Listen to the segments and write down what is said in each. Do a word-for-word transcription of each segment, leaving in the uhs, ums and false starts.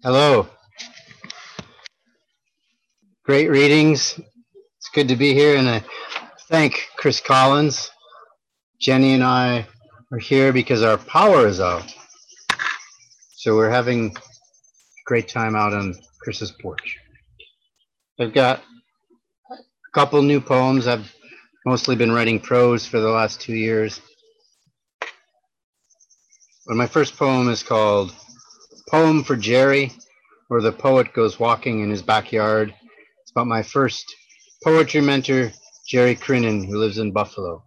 Hello. Great readings. It's good to be here, and I thank Chris Collins. Jenny and I are here because our power is out. So we're having a great time out on Chris's porch. I've got a couple new poems. I've mostly been writing prose for the last two years. But my first poem is called Poem for Jerry, where the poet goes walking in his backyard. It's about my first poetry mentor, Jerry Crinan, who lives in Buffalo.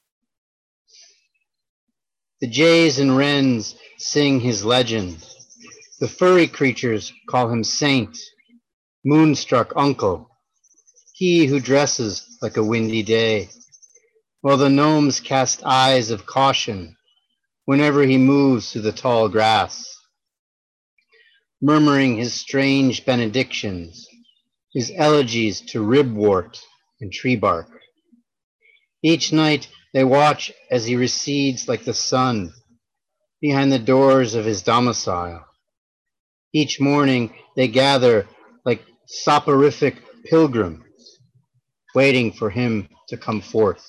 The jays and wrens sing his legend. The furry creatures call him Saint, Moonstruck Uncle, he who dresses like a windy day, while the gnomes cast eyes of caution whenever he moves through the tall grass, murmuring his strange benedictions, his elegies to ribwort and tree bark. Each night they watch as he recedes like the sun behind the doors of his domicile. Each morning they gather like soporific pilgrims, waiting for him to come forth.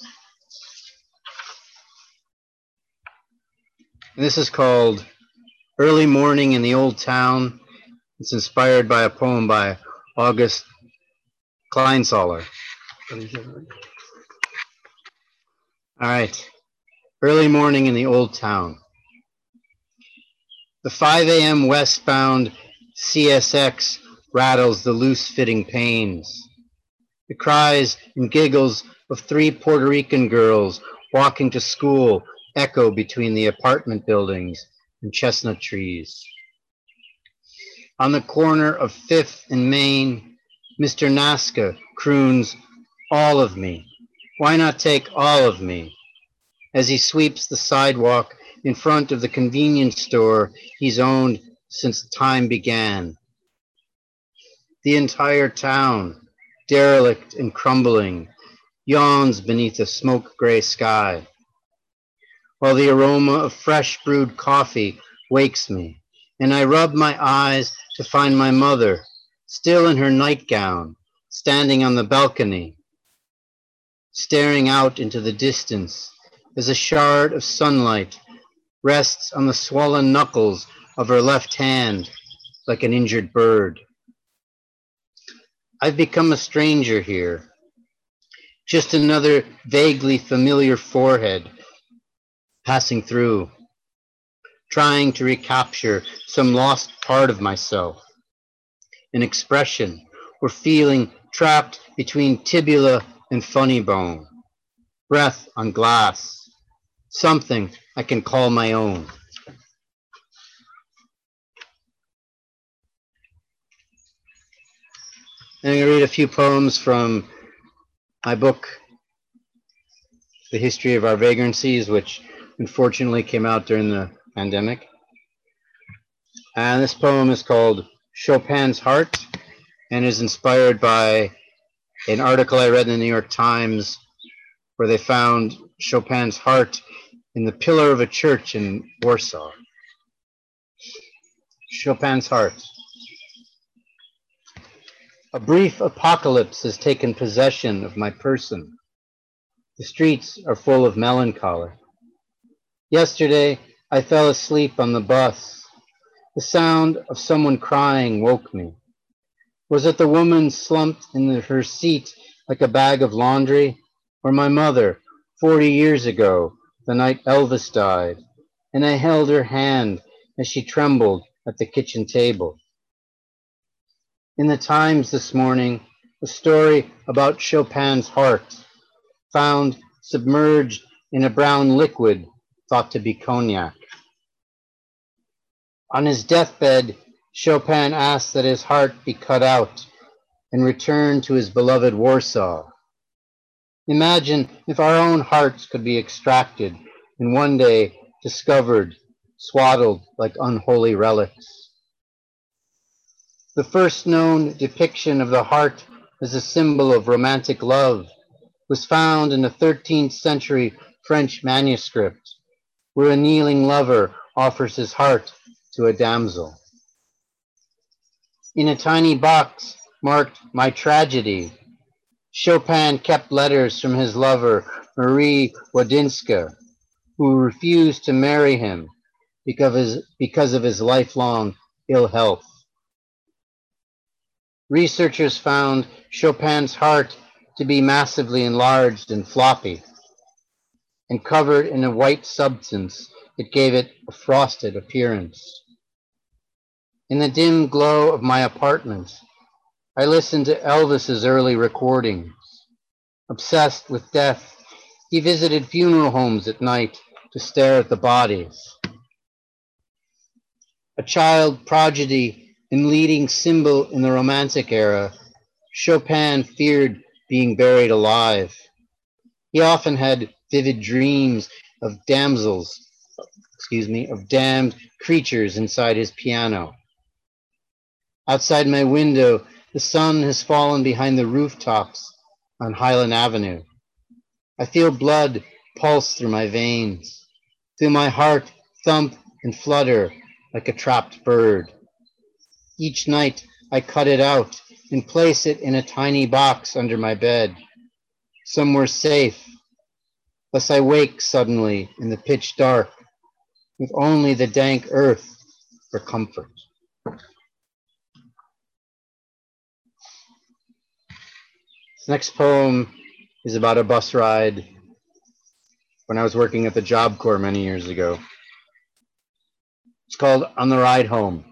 And this is called Early Morning in the Old Town. It's inspired by a poem by August Kleinsaller. All right. Early morning in the Old Town. The five a m westbound C S X rattles the loose-fitting panes. The cries and giggles of three Puerto Rican girls walking to school echo between the apartment buildings and chestnut trees. On the corner of Fifth and Main, Mister Nazca croons, "All of me. Why not take all of me?" as he sweeps the sidewalk in front of the convenience store he's owned since time began. The entire town, derelict and crumbling, yawns beneath a smoke-gray sky, while the aroma of fresh brewed coffee wakes me, and I rub my eyes to find my mother, still in her nightgown, standing on the balcony, staring out into the distance as a shard of sunlight rests on the swollen knuckles of her left hand like an injured bird. I've become a stranger here, just another vaguely familiar forehead passing through, trying to recapture some lost part of myself, an expression or feeling trapped between tibula and funny bone, breath on glass, something I can call my own. I'm going to read a few poems from my book, The History of Our Vagrancies, which unfortunately came out during the pandemic. And this poem is called Chopin's Heart and is inspired by an article I read in the New York Times where they found Chopin's heart in the pillar of a church in Warsaw. Chopin's Heart. A brief apocalypse has taken possession of my person. The streets are full of melancholy. Yesterday, I fell asleep on the bus. The sound of someone crying woke me. Was it the woman slumped in the, her seat like a bag of laundry, or my mother, forty years ago, the night Elvis died, and I held her hand as she trembled at the kitchen table? In the Times this morning, a story about Chopin's heart, found submerged in a brown liquid thought to be cognac. On his deathbed, Chopin asked that his heart be cut out and returned to his beloved Warsaw. Imagine if our own hearts could be extracted and one day discovered, swaddled like unholy relics. The first known depiction of the heart as a symbol of romantic love was found in a thirteenth century French manuscript, where a kneeling lover offers his heart to a damsel. In a tiny box marked "My Tragedy," Chopin kept letters from his lover, Marie Wadinska, who refused to marry him because of his, because of his lifelong ill health. Researchers found Chopin's heart to be massively enlarged and floppy, and covered in a white substance that gave it a frosted appearance. In the dim glow of my apartment, I listened to Elvis's early recordings. Obsessed with death, he visited funeral homes at night to stare at the bodies. A child prodigy and leading symbol in the Romantic era, Chopin feared being buried alive. He often had vivid dreams of damsels, excuse me, of damned creatures inside his piano. Outside my window, the sun has fallen behind the rooftops on Highland Avenue. I feel blood pulse through my veins, feel my heart thump and flutter like a trapped bird. Each night I cut it out and place it in a tiny box under my bed, somewhere safe, lest I wake suddenly in the pitch dark with only the dank earth for comfort. This next poem is about a bus ride when I was working at the Job Corps many years ago. It's called On the Ride Home.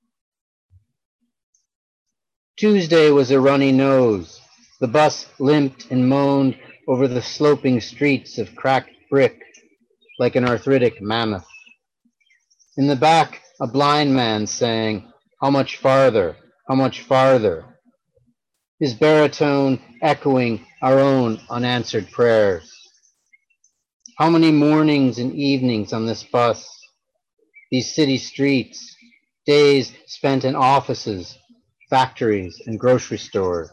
Tuesday was a runny nose. The bus limped and moaned over the sloping streets of cracked brick like an arthritic mammoth. In the back, a blind man sang, "How much farther? How much farther?" His baritone echoing our own unanswered prayers. How many mornings and evenings on this bus, these city streets, days spent in offices, factories, and grocery stores.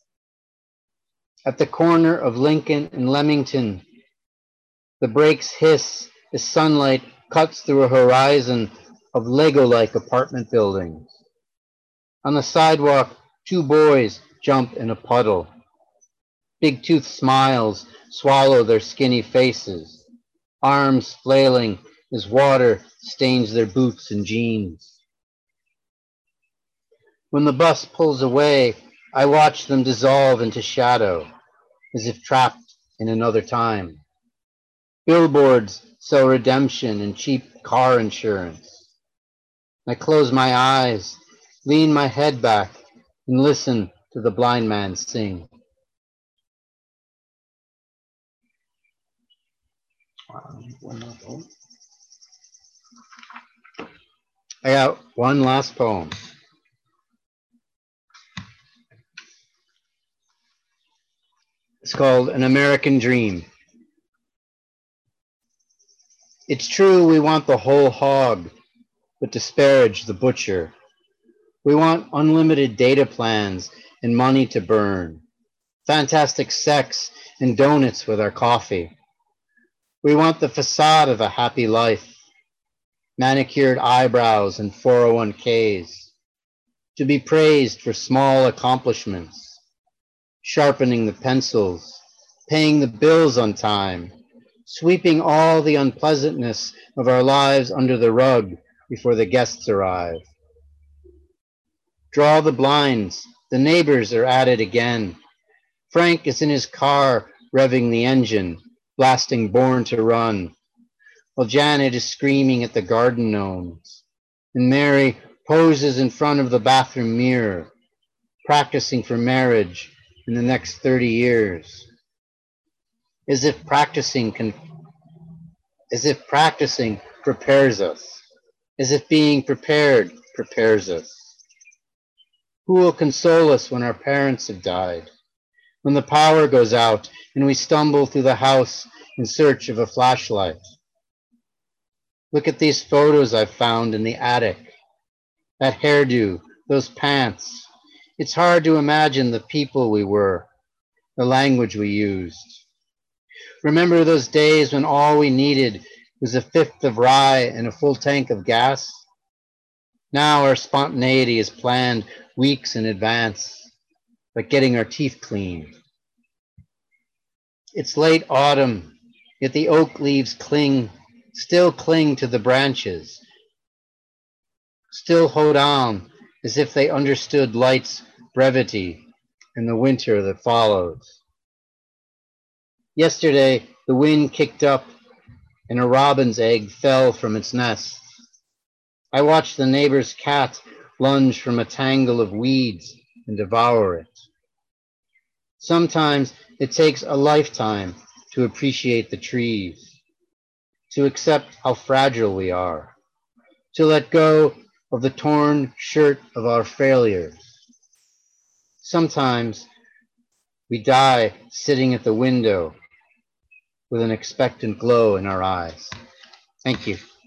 At the corner of Lincoln and Leamington, the brakes hiss as sunlight cuts through a horizon of Lego-like apartment buildings. On the sidewalk, two boys jump in a puddle. Big-toothed smiles swallow their skinny faces, arms flailing as water stains their boots and jeans. When the bus pulls away, I watch them dissolve into shadow, as if trapped in another time. Billboards sell redemption and cheap car insurance. I close my eyes, lean my head back, and listen to the blind man sing. I got one last poem. It's called An American Dream. It's true we want the whole hog, but disparage the butcher. We want unlimited data plans and money to burn, fantastic sex and donuts with our coffee. We want the facade of a happy life, manicured eyebrows and four oh one k's, to be praised for small accomplishments, sharpening the pencils, paying the bills on time, sweeping all the unpleasantness of our lives under the rug before the guests arrive. Draw the blinds, the neighbors are at it again. Frank is in his car revving the engine, blasting Born to Run, while Janet is screaming at the garden gnomes, and Mary poses in front of the bathroom mirror, practicing for marriage in the next thirty years. As if practicing can, as if practicing prepares us, as if being prepared prepares us. Who will console us when our parents have died, when the power goes out and we stumble through the house in search of a flashlight? Look at these photos I've found in the attic. That hairdo, those pants. It's hard to imagine the people we were, the language we used. Remember those days when all we needed was a fifth of rye and a full tank of gas? Now our spontaneity is planned weeks in advance, like getting our teeth cleaned. It's late autumn, yet the oak leaves cling, still cling to the branches, still hold on as if they understood light's brevity in the winter that follows. Yesterday, the wind kicked up and a robin's egg fell from its nest. I watched the neighbor's cat lunge from a tangle of weeds and devour it. Sometimes it takes a lifetime to appreciate the trees, to accept how fragile we are, to let go of the torn shirt of our failures. Sometimes we die sitting at the window with an expectant glow in our eyes. Thank you.